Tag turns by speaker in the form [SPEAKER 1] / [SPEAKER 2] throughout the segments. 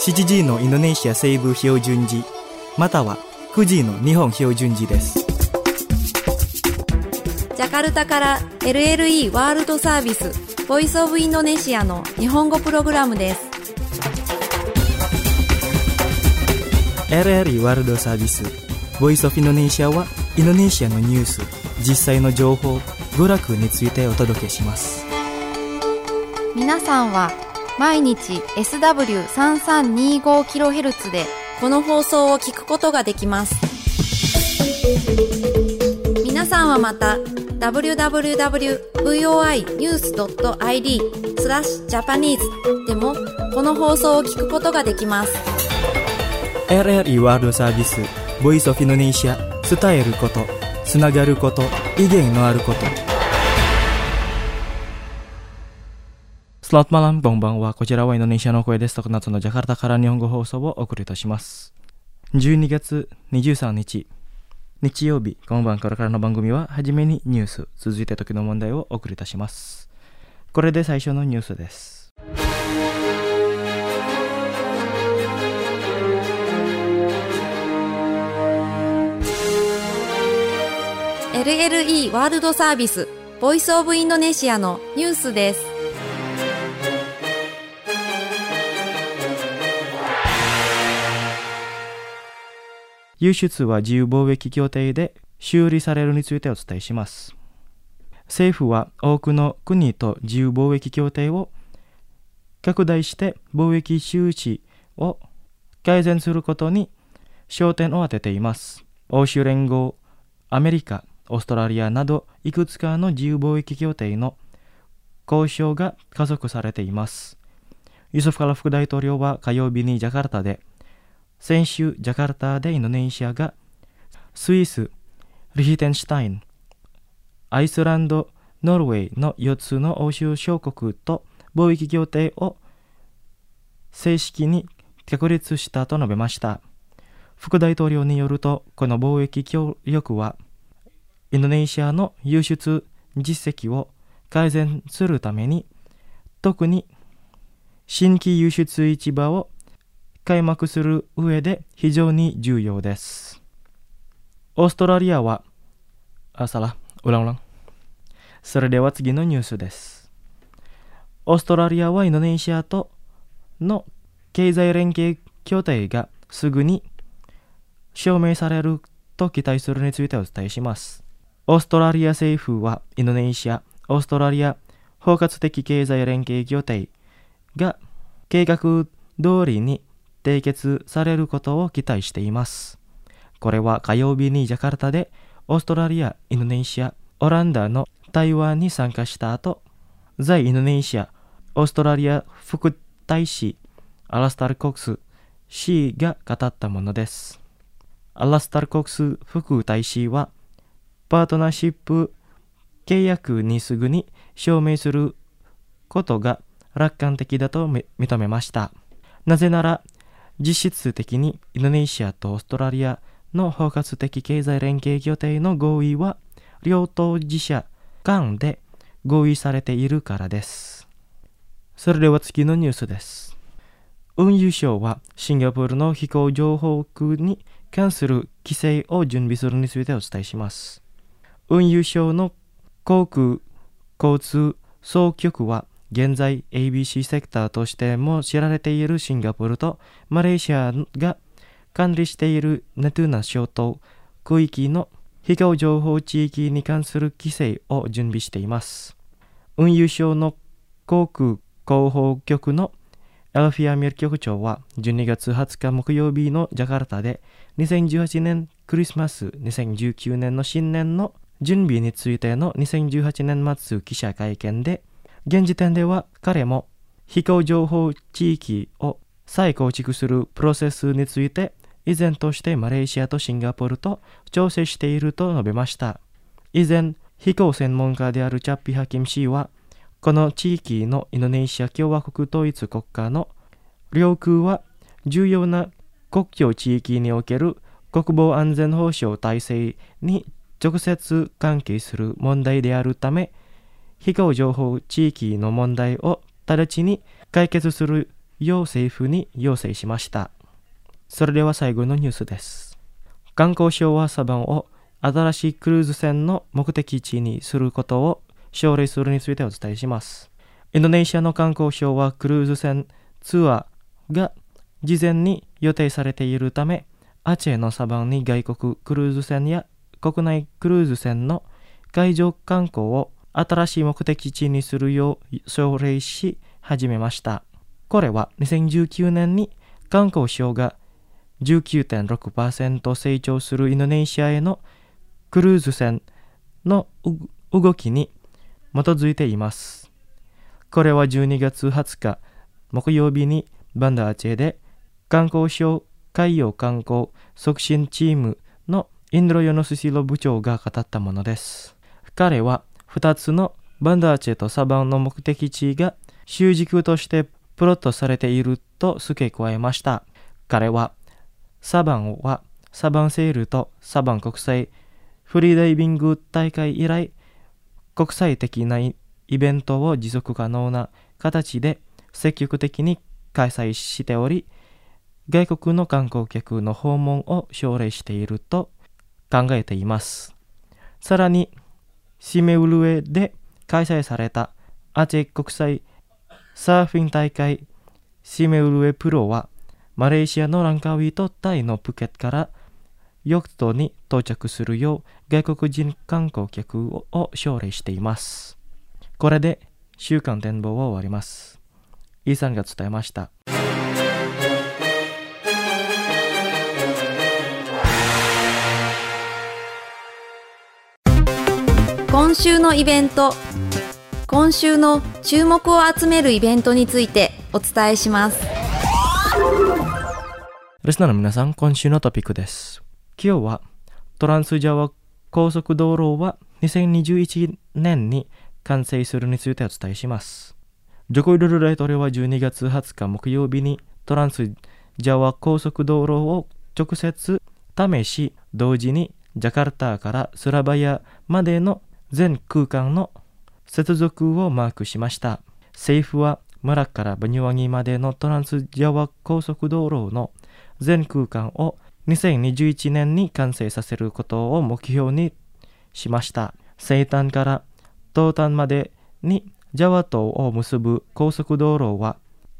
[SPEAKER 1] 7時のインドネシア西部標準時または9時の日本標準時です。
[SPEAKER 2] ジャカルタから LLE ワールドサービスボイスオブインドネシアの日本語プログラムです。
[SPEAKER 1] LLE ワールドサービスボイスオブインドネシアはインドネシアのニュース、実際の情報、娯楽についてお届けします。
[SPEAKER 2] 皆さんは毎日 SW3325kHz でこの放送を聞くことができます。皆さんはまた www.voinews.id/Japanese でもこの放送を聞くことができます。
[SPEAKER 1] LLE ワールドサービスボイスオブインドネシア、伝えること、つながること、意見のあること。Selamat malam, Konbanwa. こちらはインドネシアの声です。特夏のジャカルタから日本語放送をお送りいたします。12月23日日曜日、今晩これからの番組ははじめにニュース、続いて時の問題をお送りいたします。これで最初のニュースです。
[SPEAKER 2] LLE ワールドサービスボイスオブインドネシアのニュースです。
[SPEAKER 1] 輸出は自由貿易協定で修理されるについてお伝えします。政府は多くの国と自由貿易協定を拡大して貿易収支を改善することに焦点を当てています。欧州連合、アメリカ、オーストラリアなどいくつかの自由貿易協定の交渉が加速されています。ユソフ・カラ副大統領は火曜日にジャカルタで、先週ジャカルタでインドネシアがスイス、リヒテンシュタイン、アイスランド、ノルウェーの4つの欧州諸国と貿易協定を正式に確立したと述べました。副大統領によると、この貿易協力はインドネシアの輸出実績を改善するために、特に新規輸出市場を開幕する上で非常に重要です。オーストラリアは、それでは次のニュースです。オーストラリアはインドネシアとの経済連携協定がすぐに証明されると期待するについてお伝えします。オーストラリア政府はインドネシア・オーストラリア包括的経済連携協定が計画通りに締結されることを期待しています。これは火曜日にジャカルタでオーストラリア、インドネシア、オランダの対話に参加した後、在インドネシア、オーストラリア副大使アラスタル・コックス氏が語ったものです。アラスタル・コックス副大使は、パートナーシップ契約にすぐに証明することが楽観的だと認めました。なぜなら、実質的にインドネシアとオーストラリアの包括的経済連携協定の合意は両当事者間で合意されているからです。それでは次のニュースです。運輸省はシンガポールの飛行情報に関する規制を準備するについてお伝えします。運輸省の航空交通総局は現在 ABC セクターとしても知られているシンガポールとマレーシアが管理しているナトゥナ諸島区域の飛行情報地域に関する規制を準備しています。運輸省の航空広報局のアルフィア・ミル局長は12月20日木曜日のジャカルタで2018年クリスマス、2019年の新年の準備についての2018年末記者会見で、現時点では彼も飛行情報地域を再構築するプロセスについて依然としてマレーシアとシンガポールと調整していると述べました。以前、飛行専門家であるチャッピ・ハキム氏は、この地域のインドネシア共和国統一国家の領空は重要な国境地域における国防安全保障体制に直接関係する問題であるため、飛行情報地域の問題を直ちに解決するよう政府に要請しました。それでは最後のニュースです。観光省はサバンを新しいクルーズ船の目的地にすることを奨励するについてお伝えします。インドネシアの観光省はクルーズ船ツアーが事前に予定されているため、アチェのサバンに外国クルーズ船や国内クルーズ船の海上観光を新しい目的地にするよう奨励し始めました。これは2019年に観光省が 19.6% 成長するインドネシアへのクルーズ船の動きに基づいています。これは12月20日木曜日にバンダアチェで観光省海洋観光促進チームのインドロヨノスシロ部長が語ったものです。彼は2つのバンダアチェとサバンの目的地が主軸としてプロットされていると付け加えました。彼はサバンはサバンセールとサバン国際フリーダイビング大会以来、国際的なイベントを持続可能な形で積極的に開催しており、外国の観光客の訪問を奨励していると考えています。さらに、シメウルエで開催されたアチェ国際サーフィン大会シメウルエプロは、マレーシアのランカウイとタイのプケットからヨットに到着するよう外国人観光客を奨励しています。これで週間展望を終わります。イーさんが伝えました。
[SPEAKER 2] 今週のイベント、今週の注目を集めるイベントについてお伝えします。
[SPEAKER 1] リスナーの皆さん、今週のトピックです。今日はトランスジャワ高速道路は2021年に完成するについてお伝えします。ジョコウィドル大統領は12月20日木曜日にトランスジャワ高速道路を直接試し、同時にジャカルタからスラバヤまでの全空間の接続をマークしました。政府はマラッからバニュワギまでのトランスジャワ高速道路の全空間を2021年に完成させることを目標にしました。西端から東端までにジャワ島を結ぶ高速道路は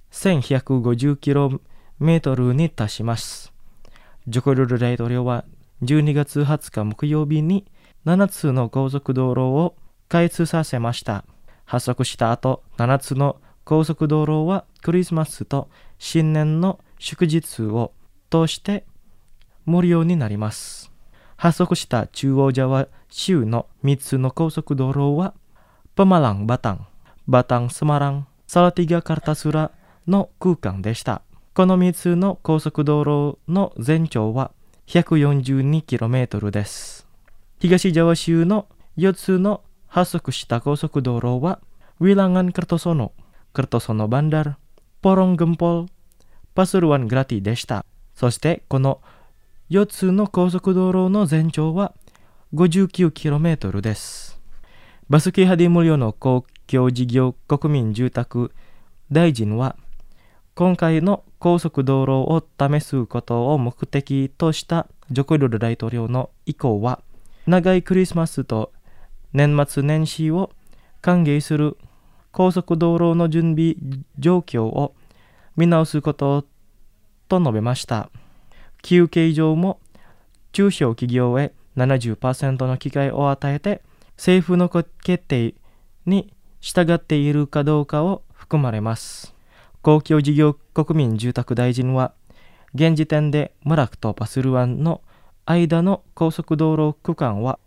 [SPEAKER 1] 1150km に達します。ジョコウィドル大統領は12月20日木曜日に7つの高速道路を開通させました。発足した後、7つの高速道路はクリスマスと新年の祝日を通して無料になります。発足した中央ジャワ州の3つの高速道路はパマラン・バタン、バタン・スマラン、サラティガ・カルタスラの空間でした。この3つの高速道路の全長は 142km です。東ジャワ州の4つの発足した高速道路はウィランガン・クルトソノ、クルトソノ・バンダル、ポロン・グンポル、パスルワン・グラティでした。そしてこの4つの高速道路の全長は 59km です。バスキーハディムリョの公共事業国民住宅大臣は、今回の高速道路を試すことを目的としたジョコウィドル大統領の意向は、長いクリスマスと年末年始を歓迎する高速道路の準備状況を見直すことと述べました。休憩上も中小企業へ 70% の機会を与えて、政府の決定に従っているかどうかを含まれます。公共事業国民住宅大臣は、現時点でムラクとパスルワンの間の高速道路区間は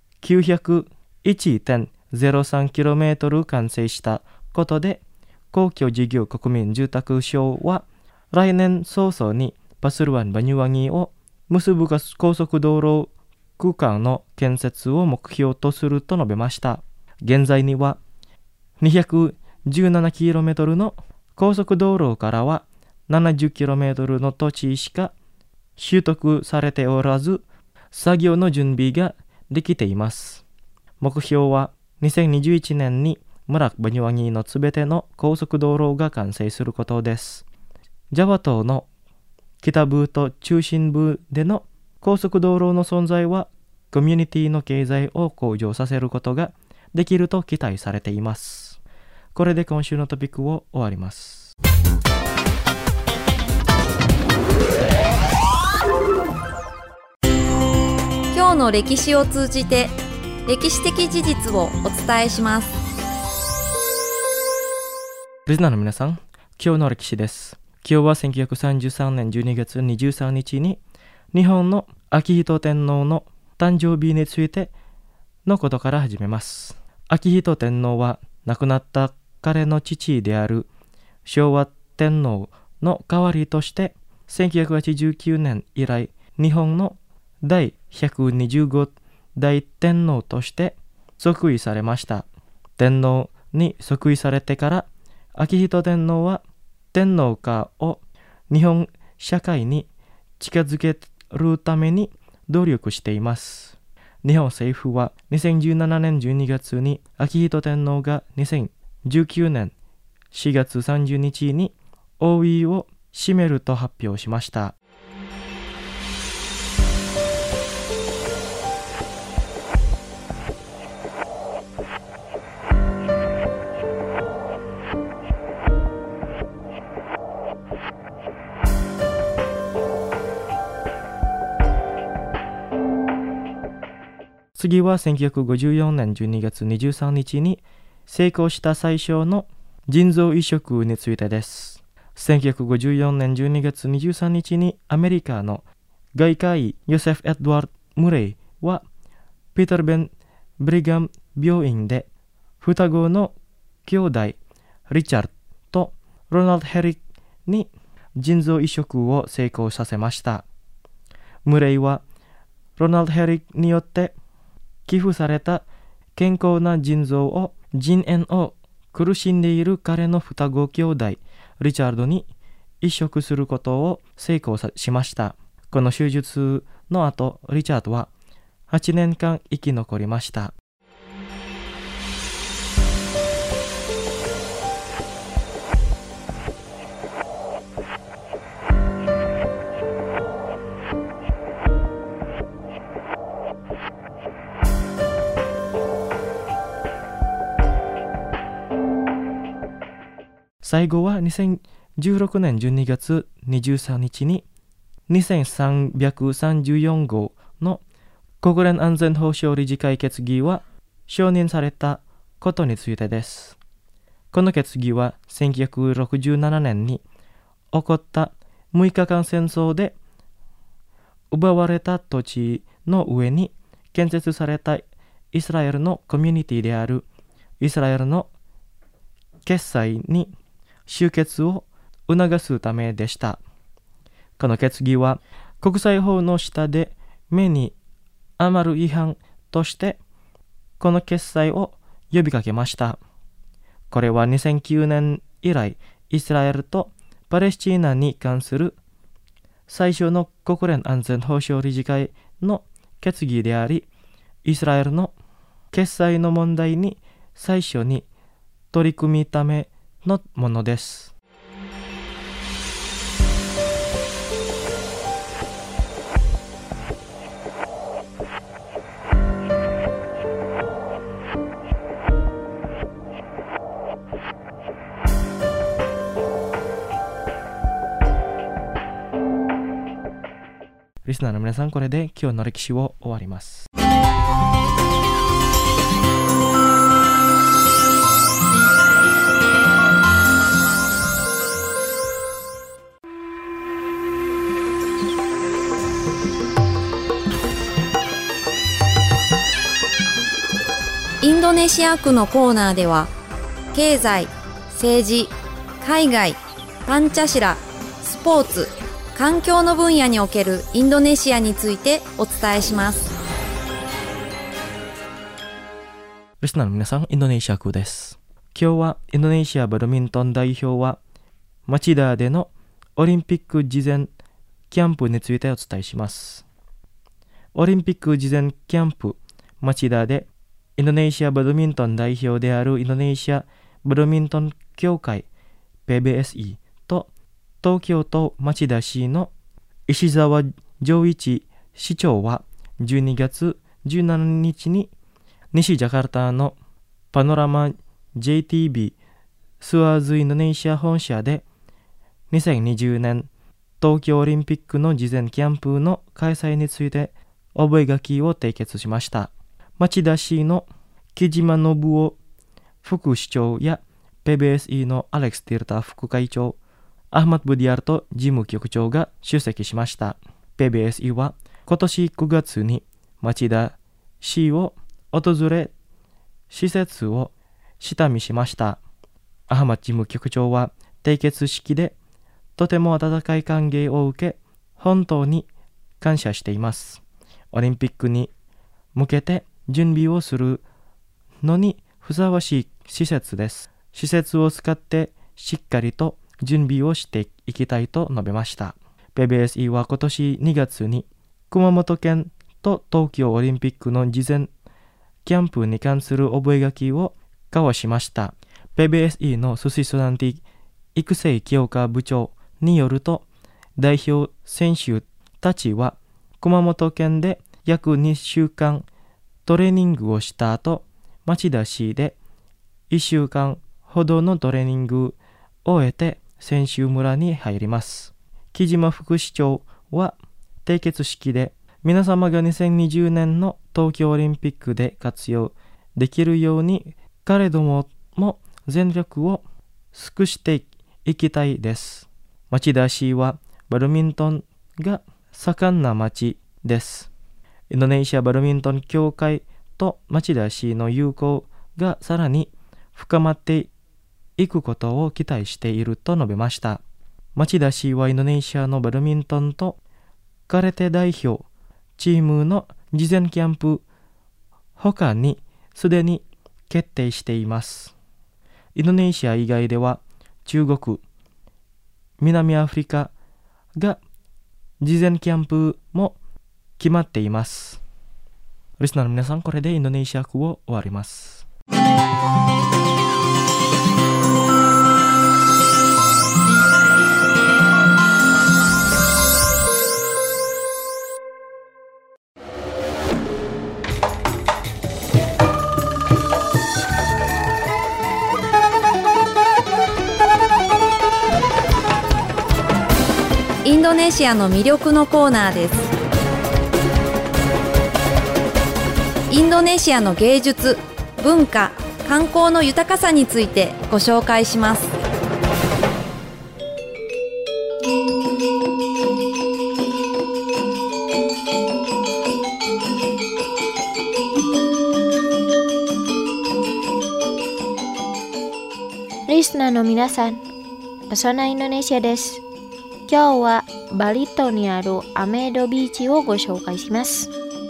[SPEAKER 1] 901.03km 完成したことで、公共事業国民住宅省は来年早々にパスルワン・バニュワギを結ぶ高速道路区間の建設を目標とすると述べました。現在には 217km の高速道路からは 70km の土地しか取得されておらず、作業の準備ができています。目標は2021年にムラク・バニュワギのすべての高速道路が完成することです。 ジャワ島の北部と中心部での高速道路の存在はコミュニティの経済を向上させることができると期待されています。これで今週のトピックを終わります。
[SPEAKER 2] 今日の歴史を通じて歴史的事実をお伝えします。
[SPEAKER 1] リスナーの皆さん、今日の歴史です。今日は1933年12月23日に日本の明仁天皇の誕生日についてのことから始めます。明仁天皇は亡くなった彼の父である昭和天皇の代わりとして1989年以来日本の第125代天皇として即位されました。天皇に即位されてから明仁天皇は天皇化を日本社会に近づけるために努力しています。日本政府は2017年12月に明仁天皇が2019年4月30日に王位を占めると発表しました。次は1954年12月23日に成功した最小の腎臓移植についてです。1954年12月23日にアメリカの外科医ヨセフ・エドワード・ムレイはピーター・ベン・ブリガム病院で双子の兄弟リチャードとロナルド・ヘリックに腎臓移植を成功させました。ムレイはロナルド・ヘリックによって寄付された健康な腎臓を腎炎を苦しんでいる彼の双子兄弟リチャードに移植することを成功しました。この手術の後、リチャードは8年間生き残りました。最後は2016年12月23日に2334号の国連安全保障理事会決議は承認されたことについてです。この決議は1967年に起こった6日間戦争で奪われた土地の上に建設されたイスラエルのコミュニティであるイスラエルの決済に終結を促すためでした。この決議は国際法の下で目に余る違反としてこの決裁を呼びかけました。これは2009年以来イスラエルとパレスチナに関する最初の国連安全保障理事会の決議であり、イスラエルの決済の問題に最初に取り組むためのものです。リスナーの皆さん、これで今日の歴史を終わります。
[SPEAKER 2] インドネシア区のコーナーでは経済、政治、海外、パンチャシラ、スポーツ、環境の分野におけるインドネシアについてお伝えします。
[SPEAKER 1] リスナーの皆さん、インドネシア区です。今日はインドネシアバドミントン代表は町田でのオリンピック事前キャンプについてお伝えします。オリンピック事前キャンプ町田でインドネシアバドミントン代表であるインドネシアバドミントン協会 PBSI と東京都町田市の石澤丈一市長は12月17日に西ジャカルタのパノラマ JTB スアーズインドネシア本社で2020年東京オリンピックの事前キャンプの開催について覚書を締結しました。町田市の木島信夫副市長や PBSI のアレックス・ティルタ副会長、アハマッド・ブディアルト事務局長が出席しました。PBSI は今年9月に町田市を訪れ、施設を下見しました。アハマッド事務局長は締結式でとても温かい歓迎を受け、本当に感謝しています。オリンピックに向けて準備をするのにふさわしい施設です。施設を使ってしっかりと準備をしていきたいと述べました。PBSI は今年2月に熊本県と東京オリンピックの事前キャンプに関する覚書を交わしました。PBSI のスシソダンティ育成強化部長によると、代表選手たちは熊本県で約2週間トレーニングをした後、町田市で1週間ほどのトレーニングを終えて選手村に入ります。木島副市長は締結式で、皆様が2020年の東京オリンピックで活用できるように彼どもも全力を尽くしていきたいです。町田市はバドミントンが盛んな町です。インドネシアバドミントン協会と町田市の友好がさらに深まっていくことを期待していると述べました。町田市はインドネシアのバドミントンと空手代表チームの事前キャンプ他にすでに決定しています。インドネシア以外では中国、南アフリカが事前キャンプも決まっています。リスナーの皆さん、これでインドネシア語を終わります。
[SPEAKER 2] インドネシアの魅力のコーナーです。インドネシアの芸術、文化、観光の豊かさについてご紹介します。
[SPEAKER 3] リスナーの皆さん、パソナインドネシアです。今日はバリ島にあるアメードビーチをご紹介します。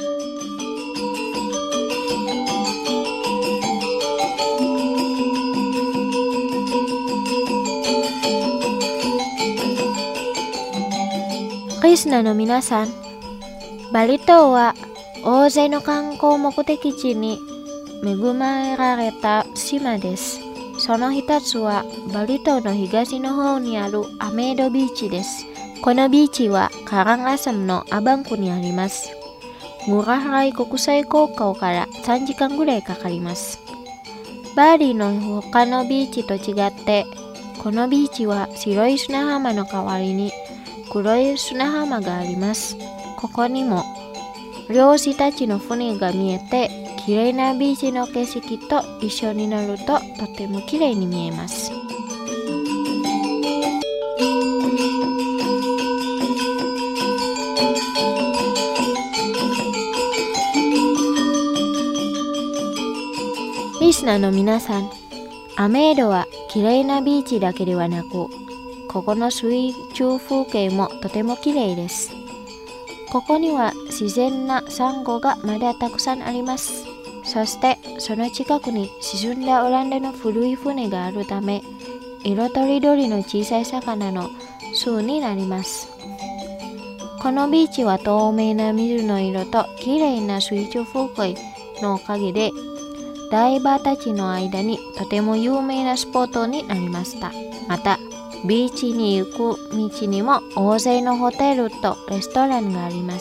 [SPEAKER 3] リスナーの皆さん、バリ島は大勢の観光目的地に恵まれた島です。その一つはバリ島の東の方にあるアメードビーチです。このビーチはカランアサムのアバンクにあります。グラハライ国際空港から3時間ぐらいかかります。バリの他のビーチと違って、このビーチは白い砂浜の代わりに黒い砂浜があります。ここにも漁師たちの船が見えて、綺麗なビーチの景色と一緒になるととても綺麗に見えます。リスナーの皆さん、アメードは綺麗なビーチだけではなく、ここの水中風景もとても綺麗です。ここには自然なサンゴがまだたくさんあります。そしてその近くに沈んだオランダの古い船があるため、色とりどりの小さい魚の巣になります。このビーチは透明な水の色と綺麗な水中風景のおかげで、ダイバーたちの間にとても有名なスポットになりました。また、 ビーチに行く道にも大勢のホテルとレストランがあります。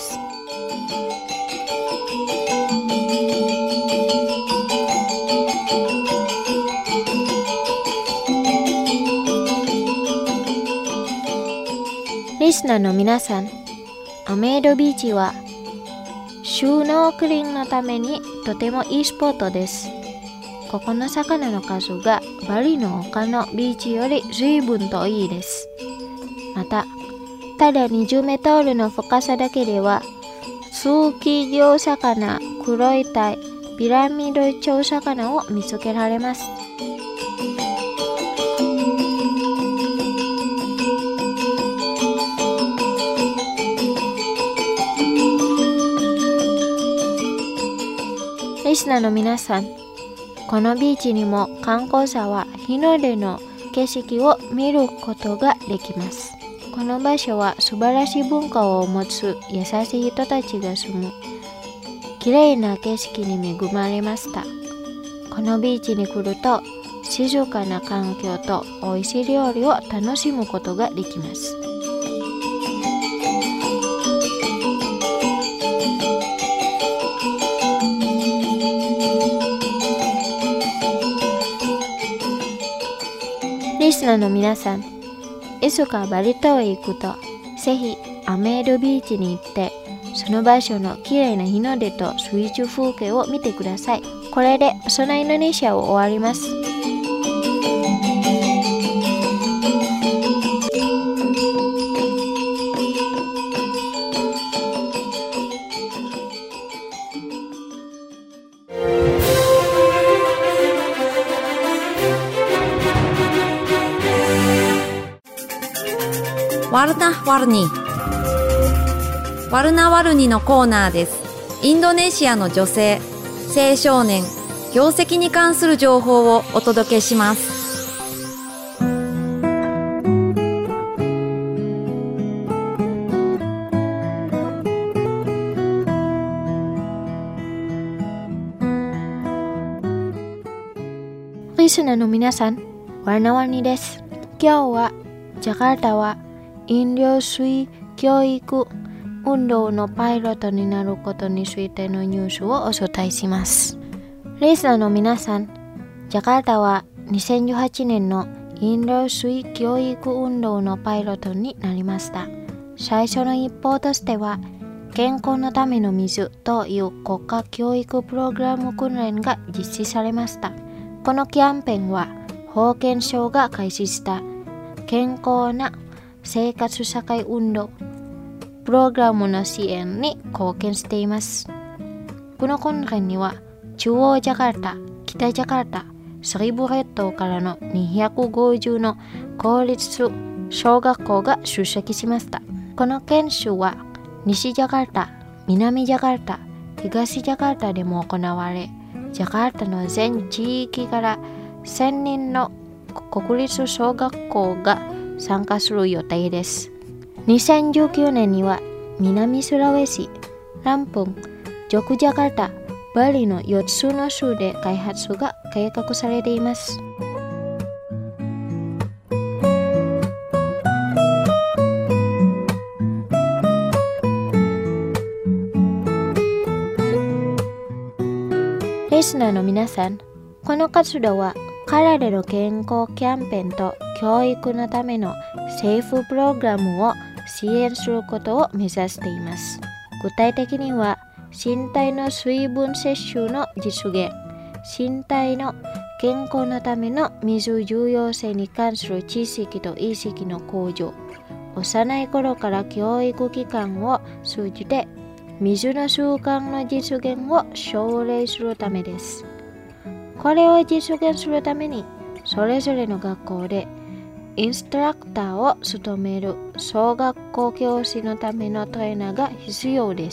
[SPEAKER 3] リスナーの皆さん、アメードビーチはシュノークリングのためにとてもいいスポットです。ここの魚の数がバリの他のビーチより随分といいです。また、ただ20メートルの深さだけでは、数奇魚魚、黒いタイ、ピラミッド蝶魚を見つけられます。リスナーの皆さん、このビーチにも観光者は日の出の景色を見ることができます。この場所は素晴らしい文化を持つ優しい人たちが住む綺麗な景色に恵まれました。このビーチに来ると静かな環境と美味しい料理を楽しむことができます。リスナーの皆さん、いつかバリ島へ行くと、ぜひアメードビーチに行って、その場所の綺麗な日の出と水中風景を見てください。これでそのインドネシアを終わります。
[SPEAKER 2] ワルナワルニ。ワルナワルニのコーナーです。インドネシアの女性、青少年、業績に関する情報をお届けします。
[SPEAKER 3] リスナーの皆さん、ワルナワルニです。今日はジャカルタは飲料水教育運動のパイロットになることについてのニュースをお伝えします。リスナーの皆さん、ジャカルタは2018年の飲料水教育運動のパイロットになりました。最初の一歩としては、健康のための水という国家教育プログラム訓練が実施されました。このキャンペーンは、保健省が開始した健康な生活社会運動プログラムの支援に貢献しています。この訓練には中央ジャカルタ、北ジャカルタ、スリブ列島からの250の公立小学校が出席しました。この研修は西ジャカルタ、南ジャカルタ、東ジャカルタでも行われ、ジャカルタの全地域から1000人の国立小学校が参加する予定です。2019年には南スラウェシ、ランプン、ジョクジャカルタ、バリの4つの州で開発が計画されています。リスナーの皆さん、この活動は体の健康キャンペーンと教育のための政府プログラムを支援することを目指しています。具体的には、身体の水分摂取の実現、身体の健康のための水重要性に関する知識と意識の向上、幼い頃から教育機関を通じて水の習慣の実現を奨励するためです。これを実現するために、それぞれの学校でインストラクターを務める小学校教師のためのトレーナーが必要です。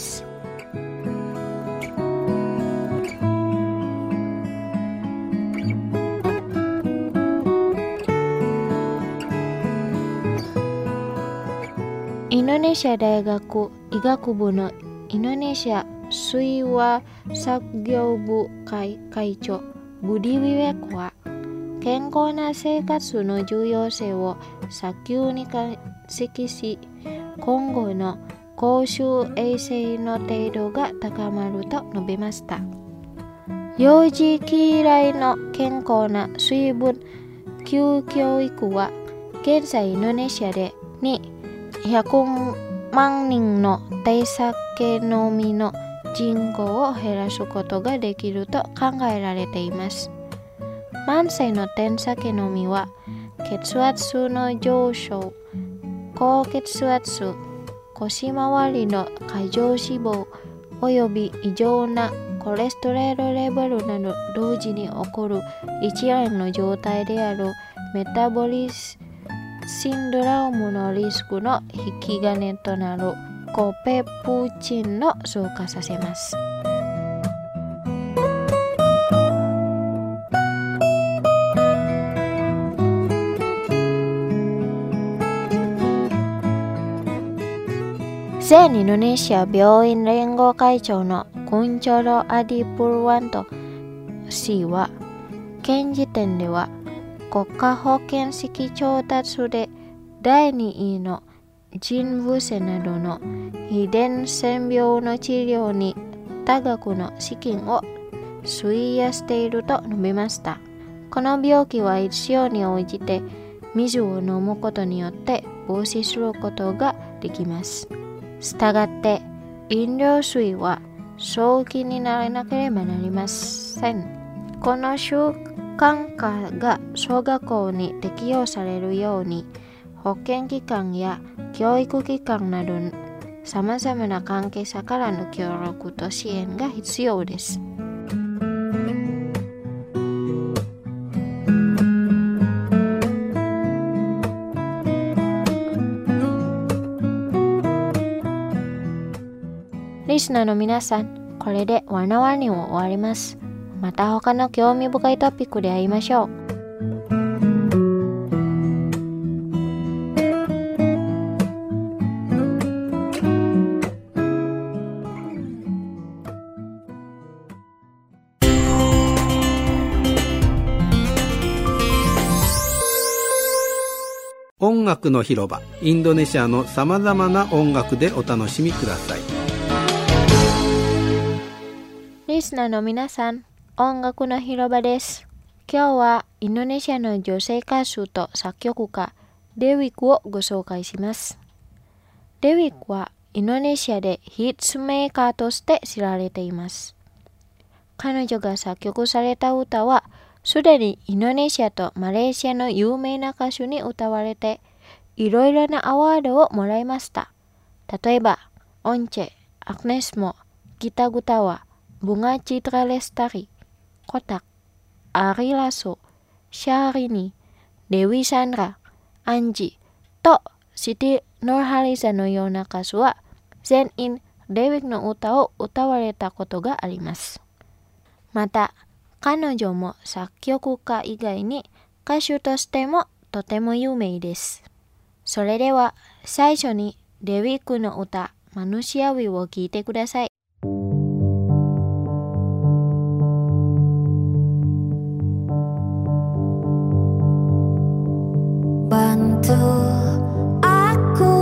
[SPEAKER 3] インドネシア大学医学部のインドネシア水和作業部会長ブディ・ウィウェクは、 健康な生活の重要性を早急に解析し、今後の公衆衛生の程度が高まると述べました。幼児期以来の健康な水分給教育は現在インドネシアで200万人の手酒飲みの人口を減らすことができると考えられています。慢性の手酒飲みは血圧の上昇、高血圧、腰回りの過剰脂肪および異常なコレステロールレベルなど同時に起こる一連の状態であるメタボリシンドロームのリスクの引き金となるコペプチンを増加させます。全インドネシア病院連合会長のクンチョロ・アディプルワント氏は、現時点では国家保険式調達で第2位の腎不全などの遺伝性病の治療に多額の資金を費やしていると述べました。この病気は必要に応じて水を飲むことによって防止することができます。したがって飲料水は早期にならなければなりません。この習慣化が小学校に適用されるように、保健機関や教育機関などさまざまな関係者からの協力と支援が必要です。リスナーの皆さん、これでワナワニを終わります。また他の興味深いトピックで会いましょう。
[SPEAKER 4] 音楽の広場、インドネシアのさまざまな音楽でお楽しみください。
[SPEAKER 3] リスナーの皆さん、音楽の広場です。今日はインドネシアの女性歌手と作曲家デウィクをご紹介します。デウィクはインドネシアでヒッツメーカーとして知られています。彼女が作曲された歌はすでにインドネシアとマレーシアの有名な歌手に歌われて、いろいろなアワードをもらいました。例えば、オンチェ、アグネスモ、ギタグタワ、Bunga Citra Lestari, Kotak, Ari Lasso, Syahrini, Dewi Sandra, Anji とシティ・ノーハリサのような歌手は全員デウィクの歌を歌われたことがあります。また彼女も作曲家以外に歌手としてもとても有名です。それでは最初にデウィクの歌マヌシアウィを聴いてください。
[SPEAKER 5] Bantu aku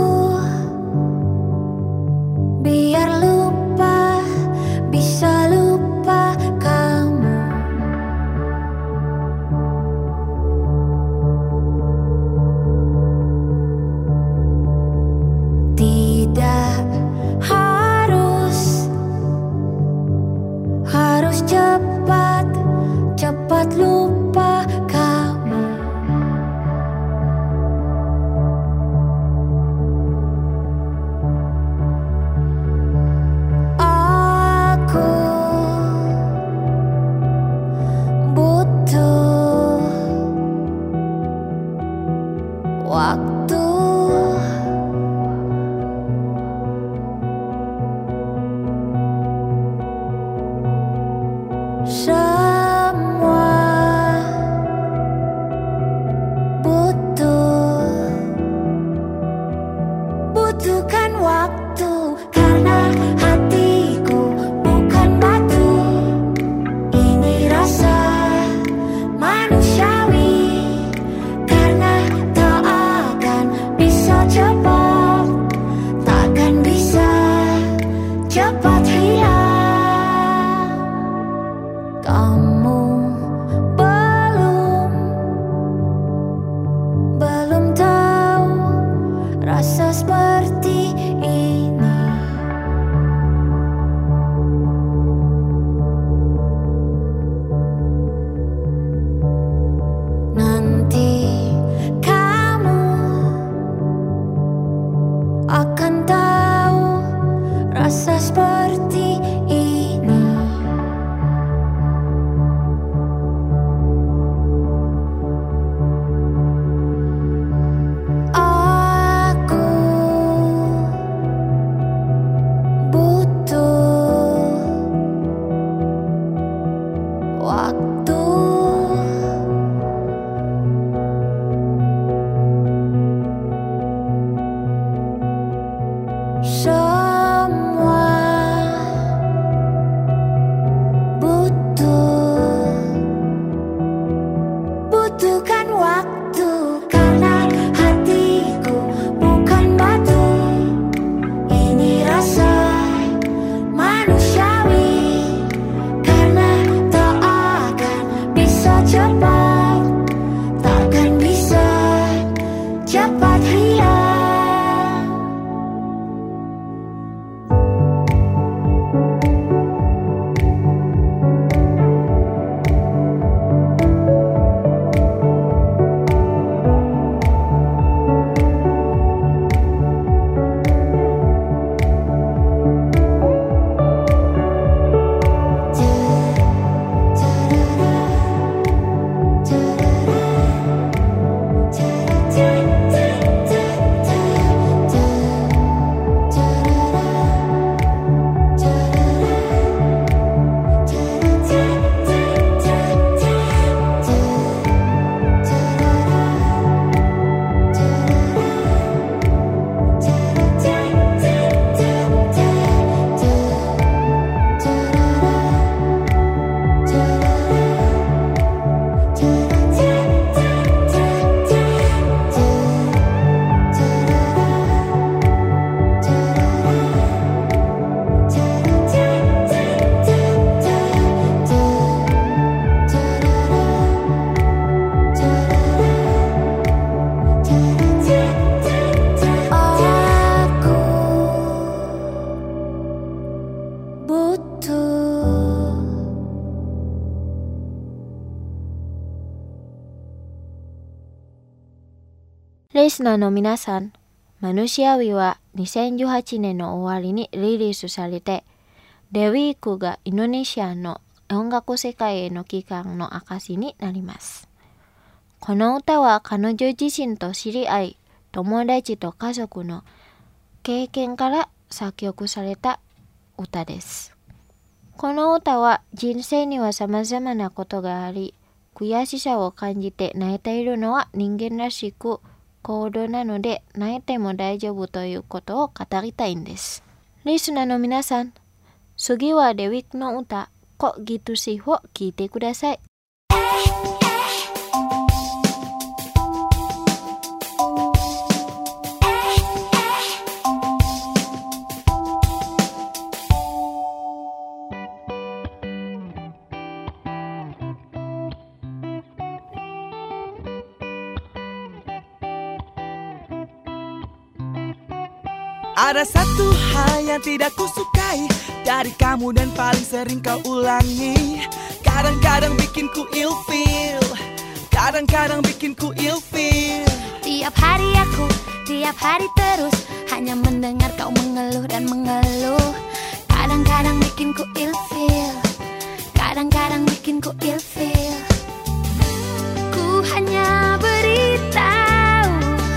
[SPEAKER 5] biar lupa, bisa lupa kamu. Tidak harus cepat lupa kamu. Waktu semua butuhkan waktu, karena hatiku bukan batu. Ini rasa manusiawi. semua butuhkan waktu, karena hatiku bukan batu. Ini rasa manusiawi, karena tak akan bisa cepat, takkan bisa cepat hilang.
[SPEAKER 3] Listenerの皆さん、manusiawi wa 2018年の終わりにリリースされて、The Week がインドネシアの音楽世界への帰還の証になります。この歌は彼女自身と知り合い、友達と家族の経験から作曲された歌です。この歌は人生には様々なことがあり、悔しさを感じて泣いているのは人間らしく行動なので、泣いても大丈夫ということを語りたいんです。リスナーの皆さん、次はThe Weekの歌、Kok Gitu Sihを聴いてください。
[SPEAKER 6] Ada satu hal yang tidak kusukai dari kamu dan paling sering kau ulangi. Kadang-kadang bikin ku ilfeel, kadang-kadang bikin ku ilfeel.
[SPEAKER 5] Tiap hari terus hanya mendengar kau mengeluh dan mengeluh. Kadang-kadang bikin ku ilfeel, kadang-kadang bikin ku ilfeel. Ku hanya beritahu,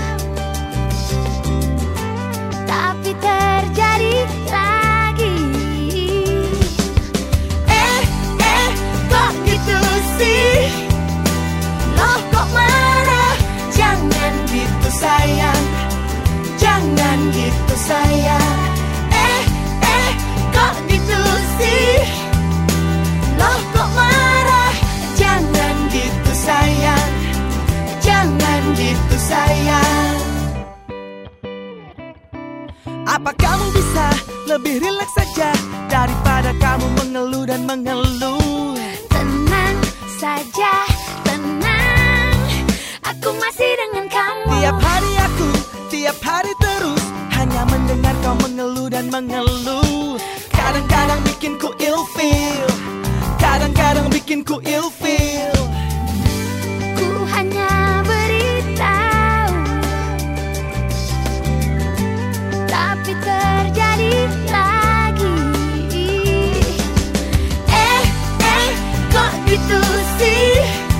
[SPEAKER 5] tapi terjadi lagi. Kok gitu sih? Loh kok marah? Jangan gitu sayang, jangan gitu sayang. Kok gitu sih? Loh kok marah? Jangan gitu sayang, jangan gitu sayang.
[SPEAKER 6] Apa kamu bisa lebih rileks saja daripada kamu mengeluh dan mengeluh?
[SPEAKER 5] Tenang saja, tenang, aku masih dengan kamu.
[SPEAKER 6] Tiap hari terus hanya mendengar kau mengeluh dan mengeluh. Kadang-kadang bikin ku ilfeel, kadang-kadang bikin ku ilfeel.
[SPEAKER 5] Ku hanya beritahu, tapi terjadi lagi. Kok gitu sih?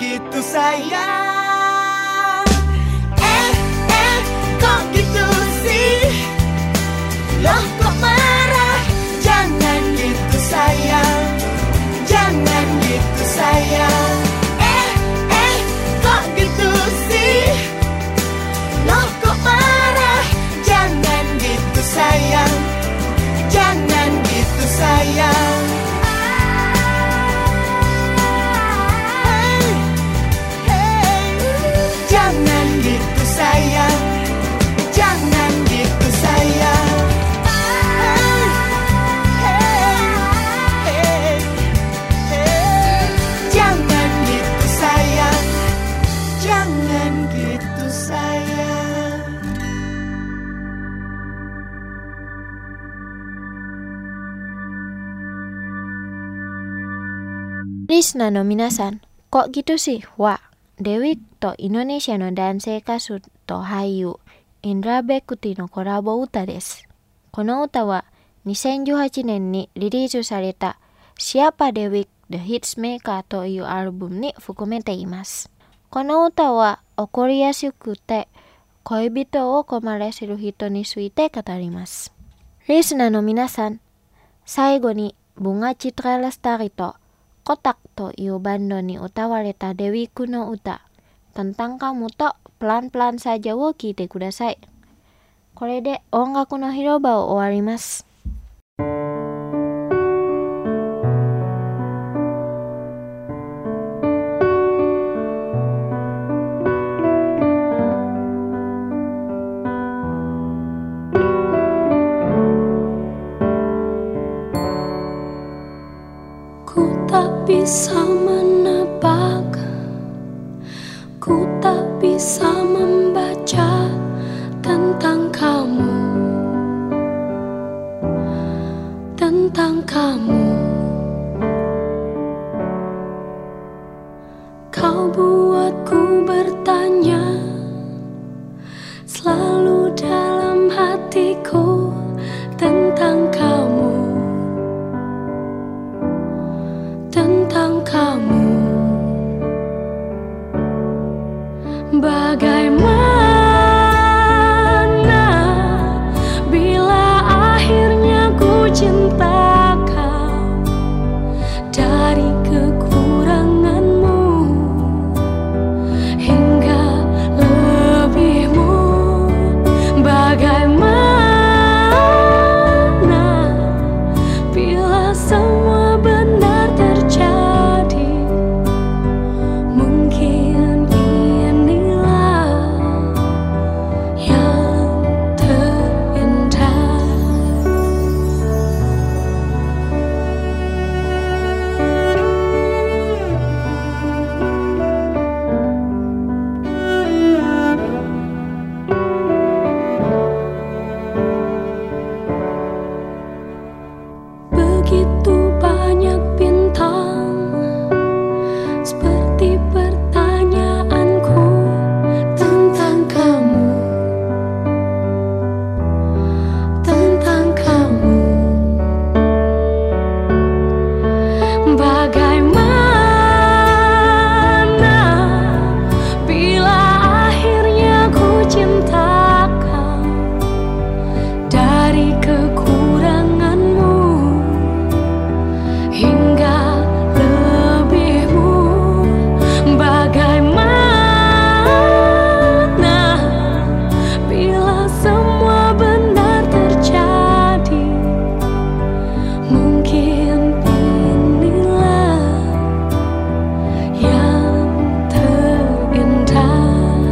[SPEAKER 6] gitu sayang. Kok gitu sih? Loh kok marah? Jangan gitu sayang. Jangan gitu sayang. Kok gitu sih? Loh kok marah? Jangan gitu sayang. Jangan gitu sayang. Jangan gitu sayang. Jangan gitu sayang. Jangan gitu sayang. Jangan gitu sayang.
[SPEAKER 3] Listener no minasan, kok gitu sih? Wa Dewi to Indonesia no dansei kasu to haiyu Indra Bekuti no korabo uta desu. この歌は2018年にリリースされたシアパデウィック The Hitsmaker というアルバムに含めています。この歌は怒りやすくて恋人を困らせる人について語ります。リスナーの皆さん、最後にBunga Citra Lestariとコタクというバンドに歌われたデウィックの歌tentang kamuとpelan-pelan sajaを聴いてください。これで音楽の広場を終わります。
[SPEAKER 5] Ku tak bisa menebak, ku tak bisa membaca tentang kamu, tentang kamu. Kau buatku bertanya selalu dalam hatiku tentang kamu, tentang kamu. Bagaimana bila akhirnya ku cinta kau dari kekuranganmu hingga lebihmu. Bagaimana bila semua benar terjadi? Mungkin inilah yang terindah. Begitu banyak bintang seperti pertanyaanku tentang kamu, tentang kamu. Bagaimana bila akhirnya ku cinta kau dari kekuranganmu hingga lebihmu. Bagaimana bila semua benar terjadi? Mungkin inilah yang terindah.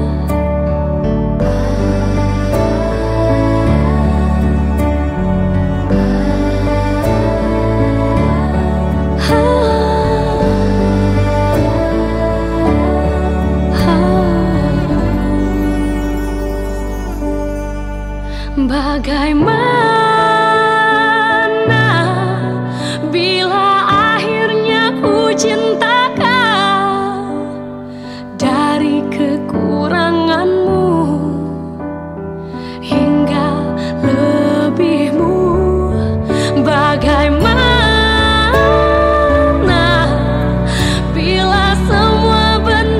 [SPEAKER 5] Bagaimana bila akhirnya ku cinta kau dari kekuranganmu hingga lebihmu? Bagaimana bila semua benar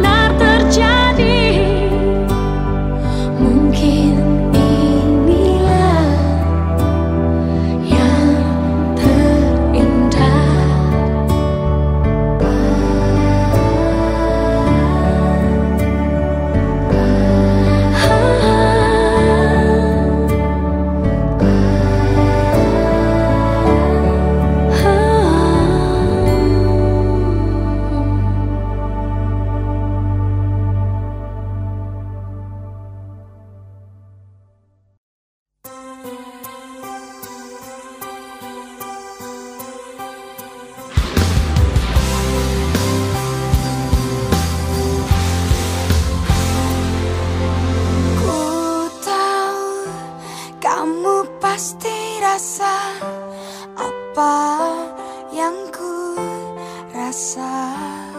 [SPEAKER 7] pasti rasa apa yang ku rasa.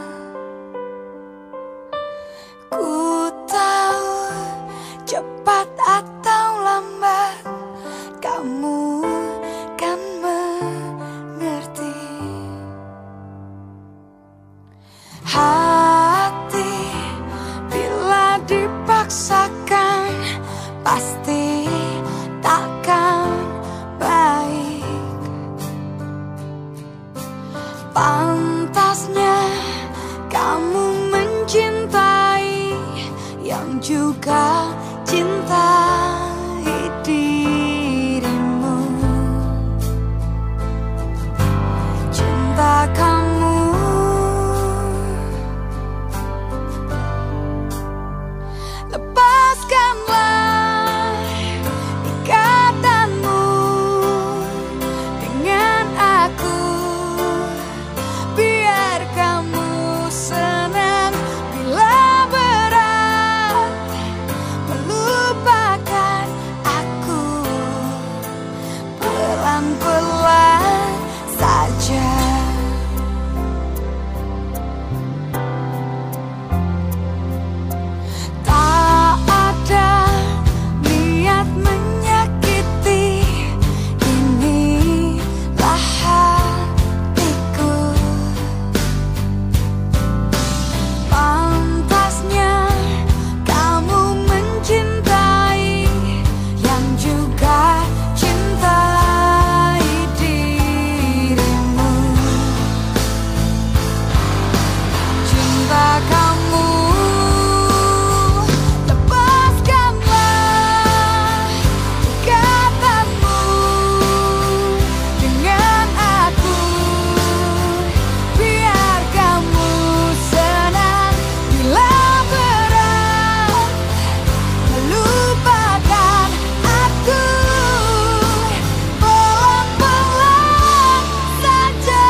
[SPEAKER 7] Ku tahu cepat atau lambat kamu kan mengerti. Hati bila dipaksakan pasti takkan baik. Pantasnya kamu mencintai yang juga cintai dirimu. Cinta kamu lepaskanlah ikatanmu dengan aku, biar kamu senang bila berat melupakan aku. Pelan-pelan saja. Tak ada niat menyakiti, inilah hatiku. Pantasnya kamu mencintai yang juga cintai dirimu. Cinta kamu lepaskanlah ikatanmu dengan aku, biar kamu senang bila berat melupakan aku. Pelan-pelan saja.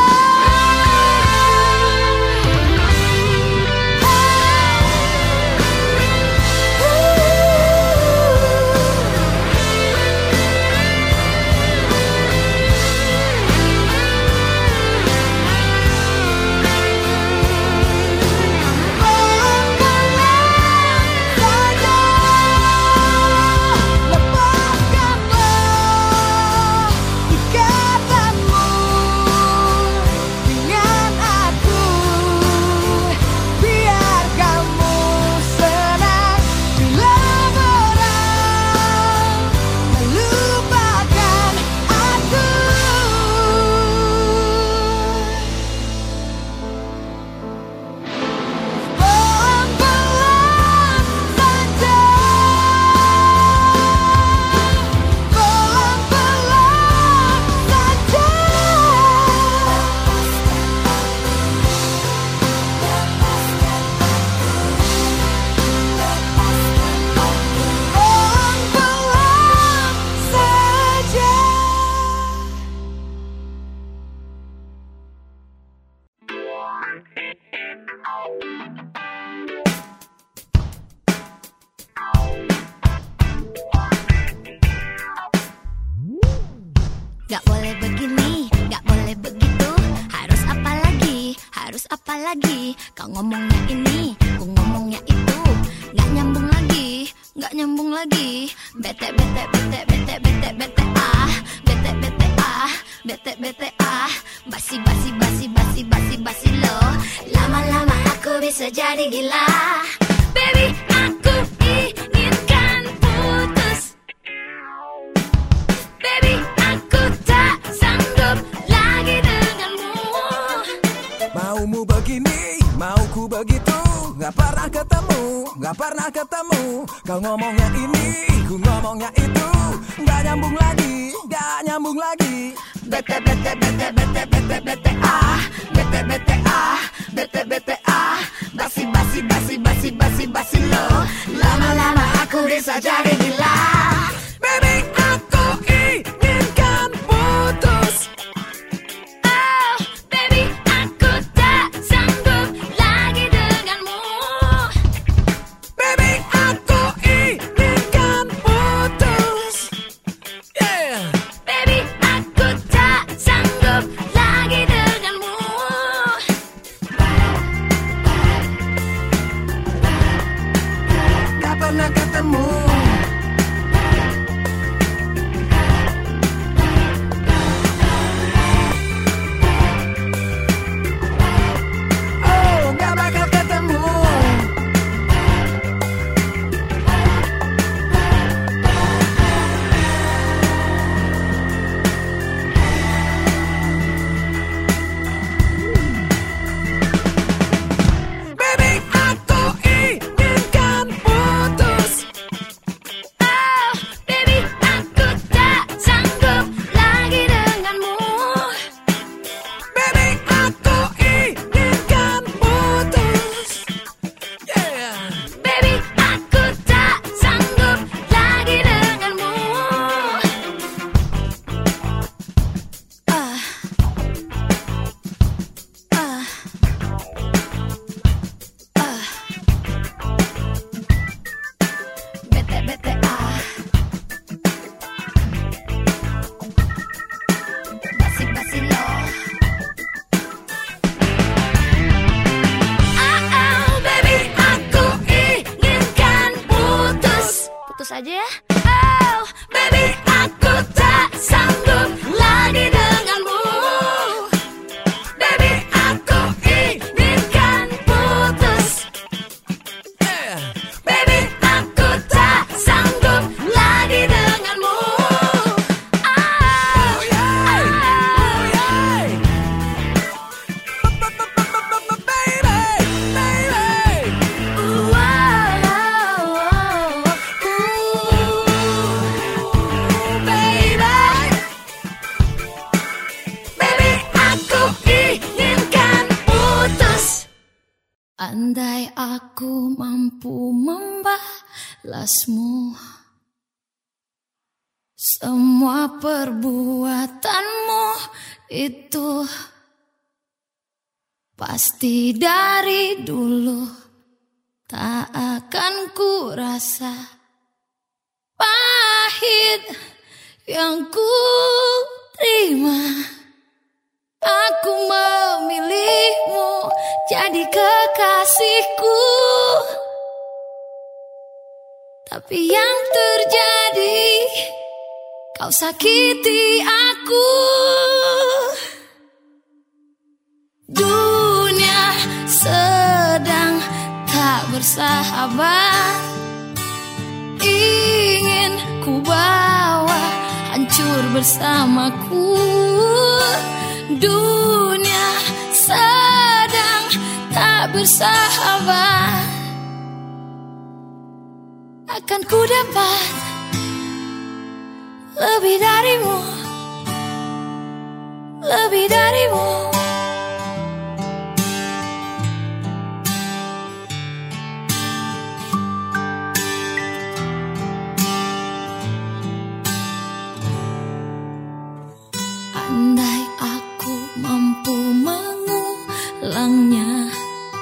[SPEAKER 7] Lepaskanlah ikatanmu dengan aku, biar kamu senang bila berat melupakan aku. Pelan-pelan saja. Pelan-pelan saja. Pelan-pelan saja.
[SPEAKER 5] Gak boleh begini, gak boleh begitu. Harus apa lagi, harus apa lagi. Kau ngomongnya ini, ku ngomongnya itu. Gak nyambung lagi, gak nyambung lagi. Bete, bete, bete, bete, bete, bete, ah. Bete, bete, ah. Bete, bete, ah. Basi, basi, basi, basi, basi, basi lo. Lama-lama aku bisa jadi gila. Baby, aku inginkan putus. Baby, aku tak sanggup lagi denganmu.
[SPEAKER 6] Maumu begini, mauku begitu. Gak pernah ketemu, gak pernah ketemu. Kau ngomongnya ini, ku ngomongnya itu. Gak nyambung lagi, gak nyambung lagi.
[SPEAKER 5] Bete, bete, bete, bete, bete, bete, ah. Bete, bete, ah. Bete, bete, ah. Basi, basi, basi, basi, basi, basi lo. Lama-lama aku bisa jadi gila.
[SPEAKER 6] Baby, aku inginkan putus.
[SPEAKER 5] Oh, baby, aku tak sanggup lagi denganmu.
[SPEAKER 6] Baby, aku inginkan putus. Yeah.
[SPEAKER 5] Andai aku mampu membalasmu, semua perbuatanmu itu pasti dari dulu tak akan ku rasa pahit yang ku terima. Aku memilihmu jadi kekasihku, tapi yang terjadi kau sakiti aku. Dunia sedang tak bersahabat, ingin ku bawa hancur bersamaku. Dunia sedang tak bersahabat, akan ku dapat lebih darimu, lebih darimu. Andai aku mampu mengulangnya,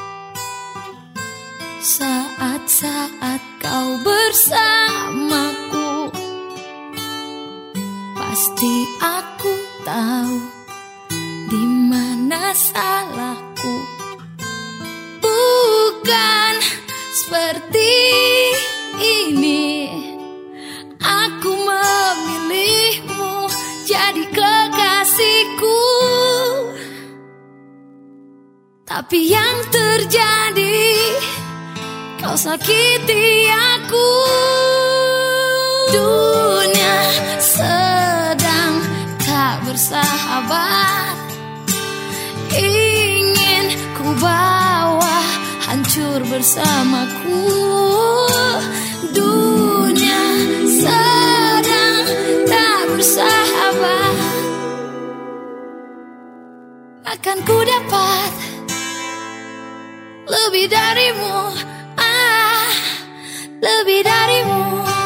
[SPEAKER 5] saat-saat kau bersamaku, pasti aku tahu di mana salahku. Bukan seperti ini, aku memilihmu jadi kekasihku, tapi yang terjadi kau sakiti aku. Dunia sedang tak bersahabat, ingin ku bawa hancur bersamaku. Dunia sedang tak bersahabat, akan ku dapat lebih darimu, lebih darimu.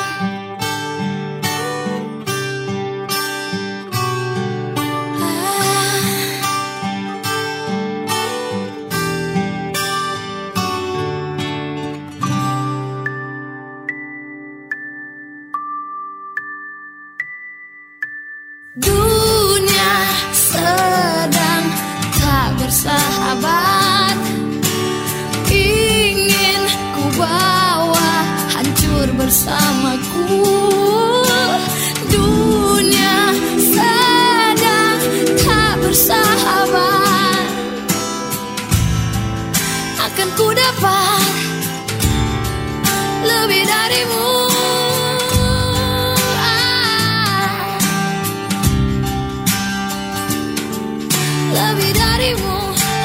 [SPEAKER 5] Dunia sedang tak bersahabat, ingin ku bawa hancur bersamaku. Dunia sedang tak bersahabat, akan ku dapat lebih darimu, lebih darimu.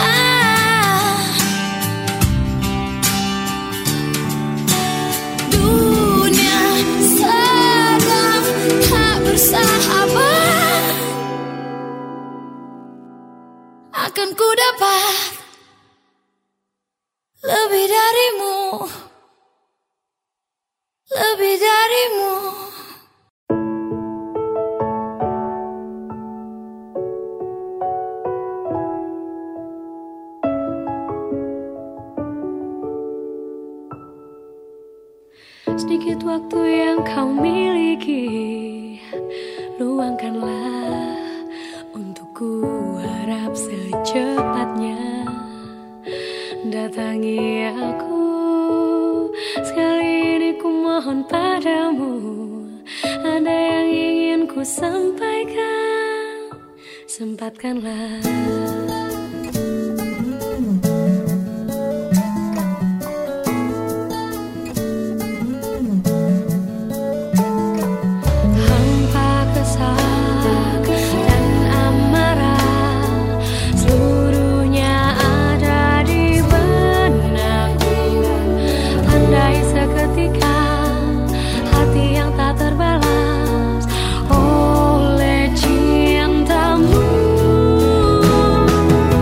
[SPEAKER 5] Dunia sedang tak bersahabat, akan ku dapat lebih darimu, lebih darimu.
[SPEAKER 8] Sedikit waktu yang kau miliki, luangkanlah untukku, harap secepatnya datangi aku. Sekali ini ku mohon padamu, ada yang ingin ku sampaikan, sempatkanlah.
[SPEAKER 7] Oleh cintamu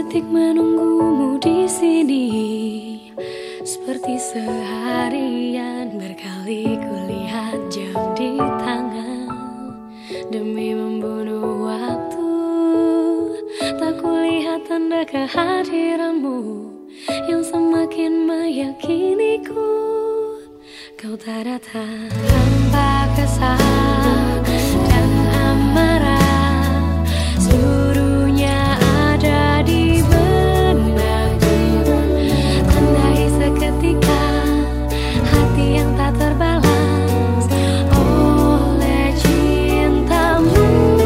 [SPEAKER 8] detik menunggumu di sini, seperti seharian berkali kulihat jam di tangan. Demi membunuh waktu, tak kulihat tanda kehadiranmu yang semakin meyakiniku kau tak datang. Tanpa kesal dan amarah, seluruhnya ada di benakku. Tandai seketika hati yang tak terbalas oleh cintamu.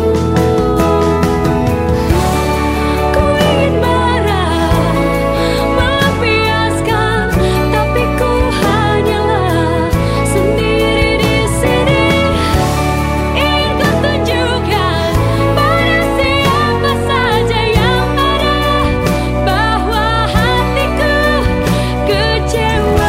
[SPEAKER 8] Ku ingin marah, melampiaskan, tapi ku hanyalah sendiri di sini. Ingin ku tunjukkan pada siapa saja yang ada bahwa hatiku kecewa.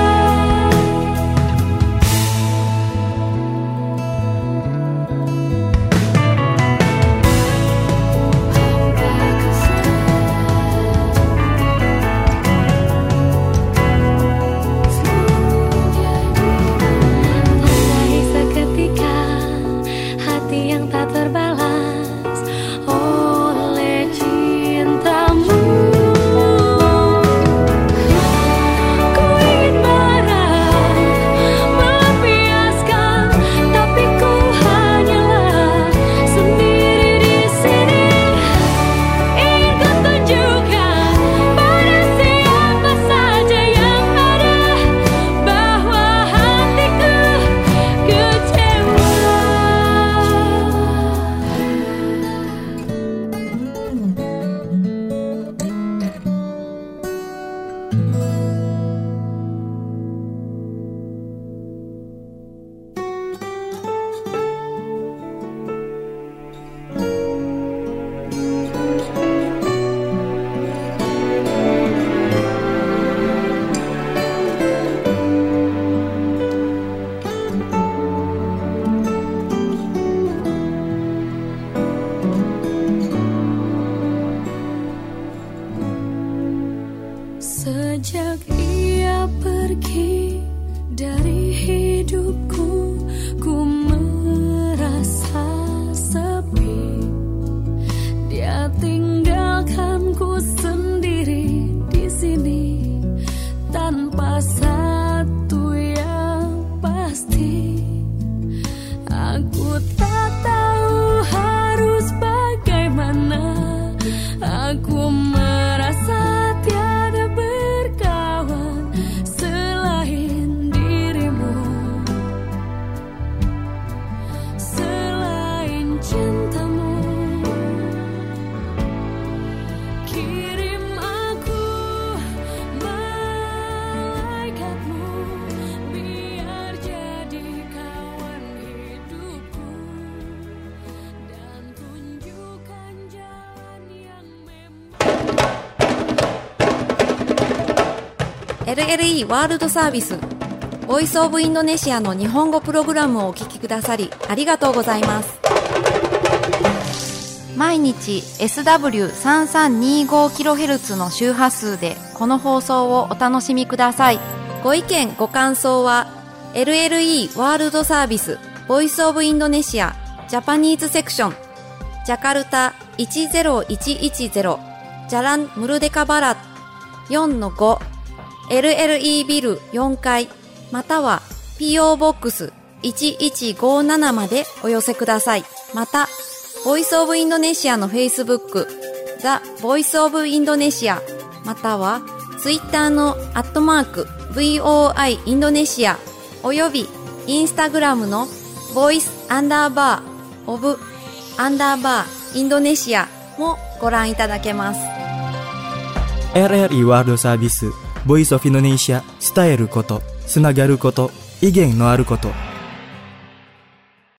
[SPEAKER 8] Tandai seketika hati yang tak terbalas oleh cintamu. Ku ingin marah, melampiaskan, tapi ku hanyalah sendiri di sini. Ingin ku tunjukkan pada siapa saja yang ada bahwa hatiku kecewa. Sejak ia pergi dari hidupku, ku merasa sepi. Dia tinggalkanku sendiri di sini tanpa satu yang pasti. Aku tak tahu harus bagaimana. Aku merasa tiada berkawan selain dirimu, selain cintamu. Kirim aku malaikatmu, biar jadi kawan hidupku, dan tunjukkan jalan yang memang.
[SPEAKER 2] LLE ワールドサービスボイスオブインドネシアの日本語プログラムをお聞きくださりありがとうございます。毎日 SW3325kHz の周波数でこの放送をお楽しみください。ご意見ご感想は LLE ワールドサービスボイスオブインドネシアジャパニーズセクションジャカルタ10110ジャランムルデカバラ 4-5 LLE ビル4階または PO ボックス1157までお寄せください。またボイスオブインドネシアの Facebook ザ・ボイスオブインドネシアまたは Twitter の@VOI インドネシアおよび Instagram の Voice_of_ インドネシアもご覧いただけます。
[SPEAKER 1] RRI ワールドサービスボイスオフインドネシア伝えることつながること意見のあること